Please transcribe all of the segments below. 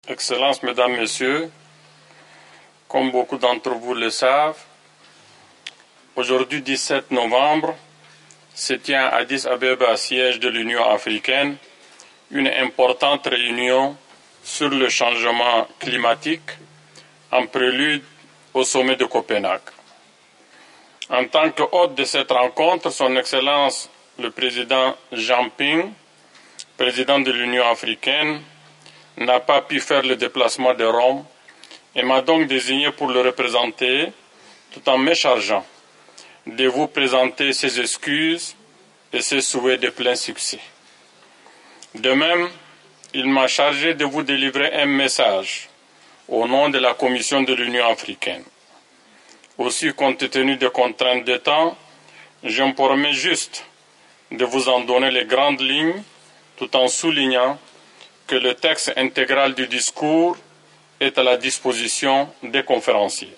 Excellences, Mesdames, Messieurs, comme beaucoup d'entre vous le savent, aujourd'hui 17 novembre se tient à Addis Abeba, siège de l'Union africaine, une importante réunion sur le changement climatique en prélude au sommet de Copenhague. En tant que hôte de cette rencontre, Son Excellence le président Jean Ping, président de l'Union africaine, n'a pas pu faire le déplacement de Rome et m'a donc désigné pour le représenter tout en me chargeant de vous présenter ses excuses et ses souhaits de plein succès. De même, il m'a chargé de vous délivrer un message au nom de la Commission de l'Union africaine. Aussi, compte tenu des contraintes de temps, je me permets juste de vous en donner les grandes lignes tout en soulignant que le texte intégral du discours est à la disposition des conférenciers.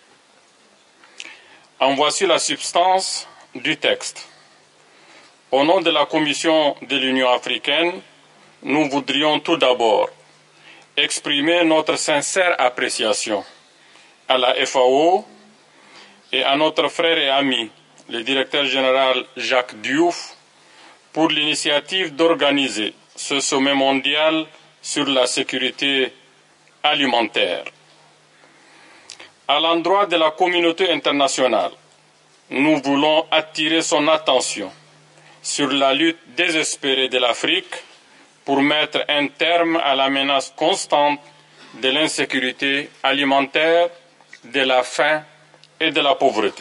En voici la substance du texte. Au nom de la Commission de l'Union africaine, nous voudrions tout d'abord exprimer notre sincère appréciation à la FAO et à notre frère et ami, le directeur général Jacques Diouf, pour l'initiative d'organiser ce sommet mondial sur la sécurité alimentaire. À l'endroit de la communauté internationale, nous voulons attirer son attention sur la lutte désespérée de l'Afrique pour mettre un terme à la menace constante de l'insécurité alimentaire, de la faim et de la pauvreté.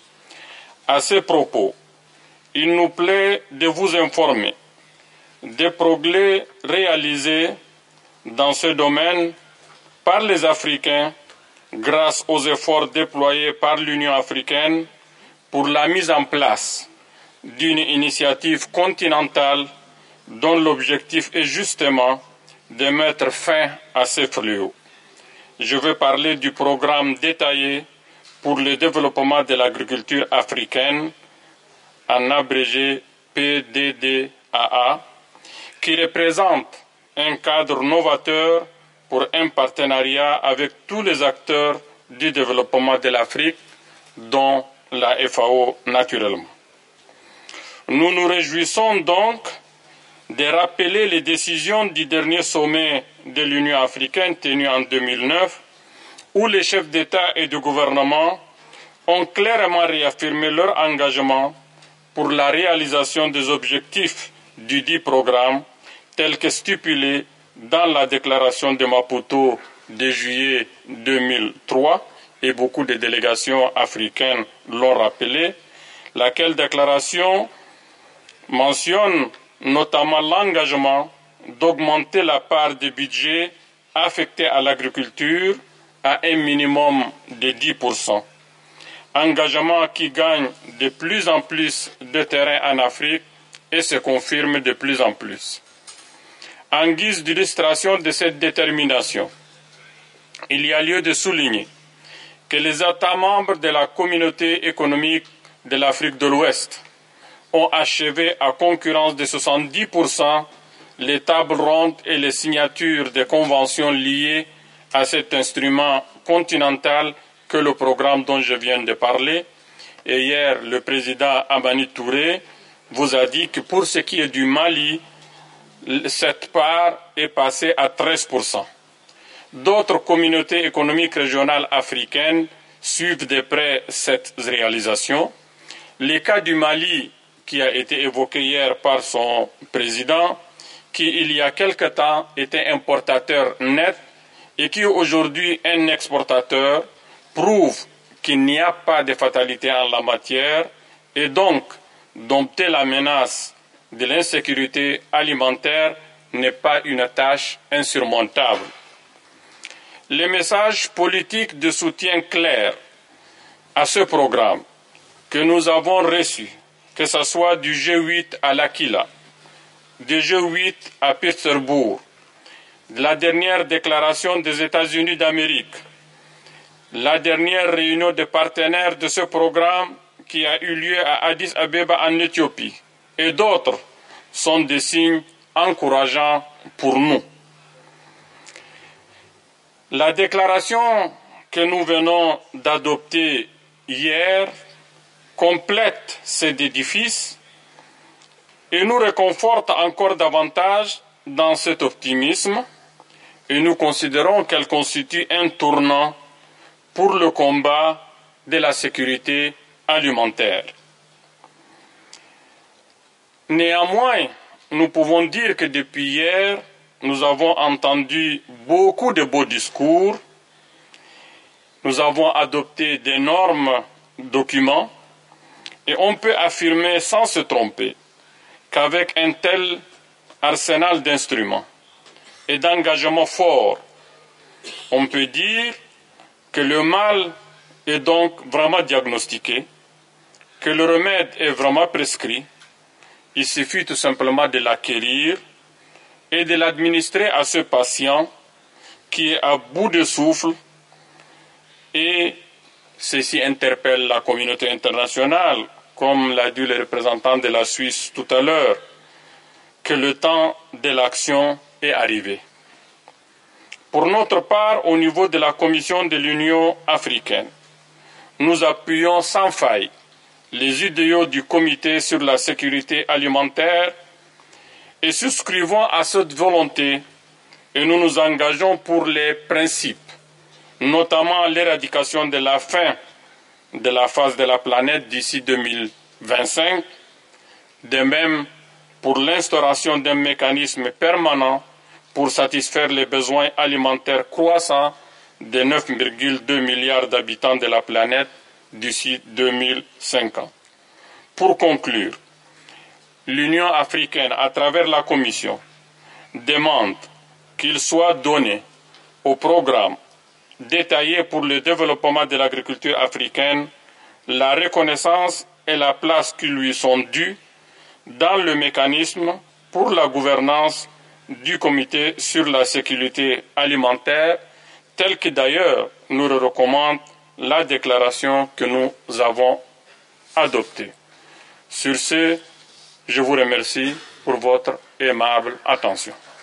À ce propos, il nous plaît de vous informer des progrès réalisés dans ce domaine par les Africains grâce aux efforts déployés par l'Union africaine pour la mise en place d'une initiative continentale dont l'objectif est justement de mettre fin à ces fléaux. Je veux parler du programme détaillé pour le développement de l'agriculture africaine, en abrégé PDDAA, qui représente un cadre novateur pour un partenariat avec tous les acteurs du développement de l'Afrique, dont la FAO naturellement. Nous nous réjouissons donc de rappeler les décisions du dernier sommet de l'Union africaine tenu en 2009, où les chefs d'État et de gouvernement ont clairement réaffirmé leur engagement pour la réalisation des objectifs du dit programme, tel que stipulé dans la déclaration de Maputo de juillet 2003, et beaucoup de délégations africaines l'ont rappelé, laquelle déclaration mentionne notamment l'engagement d'augmenter la part du budget affecté à l'agriculture à un minimum de 10%. Engagement qui gagne de plus en plus de terrain en Afrique et se confirme de plus en plus. En guise d'illustration de cette détermination, il y a lieu de souligner que les États membres de la communauté économique de l'Afrique de l'Ouest ont achevé à concurrence de 70% les tables rondes et les signatures de conventions liées à cet instrument continental que le programme dont je viens de parler. Et hier, le président Amani Touré vous a dit que pour ce qui est du Mali, cette part est passée à 13%. D'autres communautés économiques régionales africaines suivent de près cette réalisation. Le cas du Mali, qui a été évoqué hier par son président, qui il y a quelque temps était importateur net et qui aujourd'hui est un exportateur, prouve qu'il n'y a pas de fatalité en la matière et donc dompter la menace de l'insécurité alimentaire n'est pas une tâche insurmontable. Les messages politiques de soutien clair à ce programme que nous avons reçus, que ce soit du G8 à l'Aquila, du G8 à Pittsburgh, de la dernière déclaration des États-Unis d'Amérique, la dernière réunion des partenaires de ce programme qui a eu lieu à Addis Abeba en Éthiopie, et d'autres sont des signes encourageants pour nous. La déclaration que nous venons d'adopter hier complète cet édifice et nous réconforte encore davantage dans cet optimisme, et nous considérons qu'elle constitue un tournant pour le combat de la sécurité alimentaire. Néanmoins, nous pouvons dire que depuis hier, nous avons entendu beaucoup de beaux discours, nous avons adopté d'énormes documents, et on peut affirmer sans se tromper qu'avec un tel arsenal d'instruments et d'engagements forts, on peut dire que le mal est donc vraiment diagnostiqué, que le remède est vraiment prescrit. Il suffit tout simplement de l'acquérir et de l'administrer à ce patient qui est à bout de souffle, et ceci interpelle la communauté internationale, comme l'a dit le représentant de la Suisse tout à l'heure, que le temps de l'action est arrivé. Pour notre part, au niveau de la Commission de l'Union africaine, nous appuyons sans faille les idéaux du Comité sur la sécurité alimentaire et souscrivons à cette volonté, et nous nous engageons pour les principes, notamment l'éradication de la faim de la face de la planète d'ici 2025, de même pour l'instauration d'un mécanisme permanent pour satisfaire les besoins alimentaires croissants des 9,2 milliards d'habitants de la planète d'ici 2050. Pour conclure, l'Union africaine, à travers la Commission, demande qu'il soit donné au programme détaillé pour le développement de l'agriculture africaine la reconnaissance et la place qui lui sont dues dans le mécanisme pour la gouvernance du Comité sur la sécurité alimentaire, tel que d'ailleurs nous le recommande la déclaration que nous avons adoptée. Sur ce, je vous remercie pour votre aimable attention.